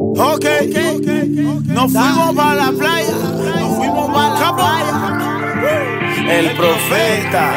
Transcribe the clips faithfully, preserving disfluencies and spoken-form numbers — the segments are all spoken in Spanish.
Ok, nos fuimos para la playa, nos fuimos para la playa. El profeta.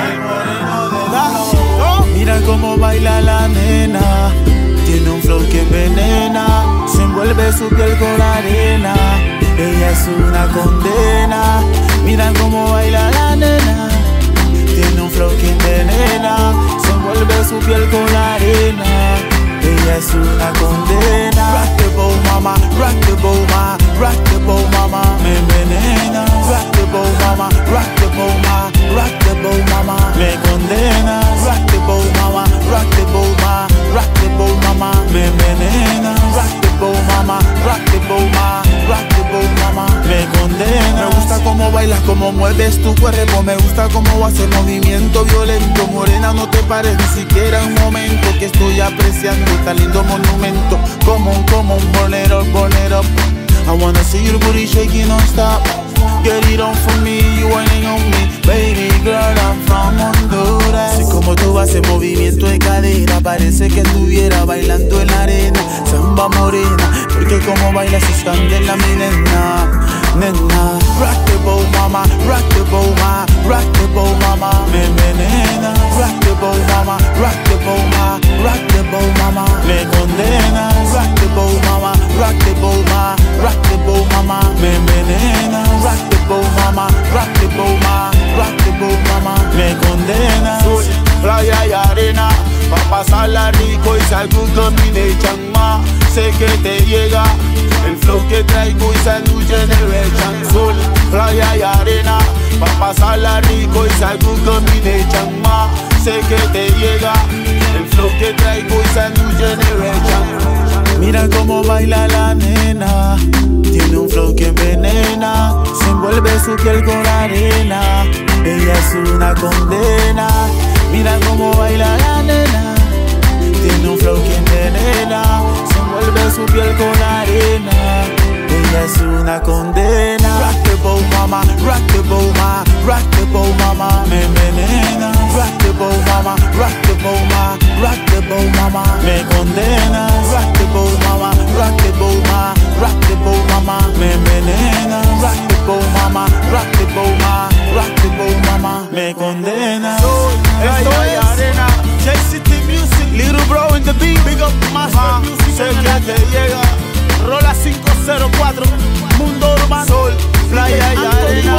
Mira cómo baila la nena, tiene un flow que envenena, se envuelve su piel con arena, ella es una condena. Mira cómo baila la nena, tiene un flow que envenena, se envuelve su piel con arena, ella es una condena. Rock the boat, mama, rock the boat, ma, rock the boat, mama, me envenena. Rock the boat, mama, rock the boat, ma, rock the boat, mama, me condena. Rock the boat, mama, rock the boat, ma, rock the boat, mama, me envenena. Rock the boat, mama, rock the boat, ma, rock the boat, mama, me condena. Me gusta cómo bailas, cómo mueves tu cuerpo, me gusta cómo haces movimiento violento. Morena, no te pares ni siquiera un momento, que estoy apreciando tan lindo monumento. Come on, come on, burn it up, burn it up. I wanna see your booty shaking non-stop. Get it on for me, you whining on me. Baby girl, I'm from Honduras. Así como tú haces movimiento de cadera, parece que estuviera bailando en la arena. Samba morena, porque como bailas es candela mi nena, nena. Rock the boat, mama, rock the boat, ma, rock the boat, mama, me envenena. Rock the boat, mama, rock the boat, ma, rock the boat, mama, me condena. Rock the boat, mama, rock the boat, ma, rock the boat, mama, me envenena. Rock the boat, mama, rock the boat, ma, rock the boat, mama, me condena. Sol, playa y arena, pa' pasarla rico y salgo combination, ma. Sé que te llega el flow que traigo y salgo generation. Sol, playa y arena, pa' pasarla rico y salgo combination, ma. Sé que te llega el flow que traigo y salgo generation. Mira cómo baila la nena, tiene un flow que envenena, se envuelve su piel con arena, ella es una condena. Mira cómo baila la nena, tiene un flow que envenena, se envuelve su piel con arena, ella es una condena. Rock the boat, mama, rock the boat, ma, rock the boat, mama, me envenena. Rock the boat, mama, rock the boat, ma, rock the boat, mama, me condena. Rock the boat, mama, rock the boat, ma, rock the boat, mama, me envenena. Rock the boat, mama, rock the boat, ma, rock the boat, mama, me condena. Esto es arena, J C T Music, Little Bro in the beat, big up Master Music. Sé que te llega, Rola cinco cero cuatro, Mundo Urbano, Sol, playa y arena,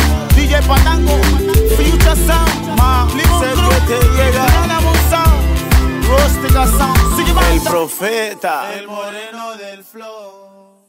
D J Panango, Future Sound, ma, sé que te llega, Rustica Sound, el profeta, el moreno del flow.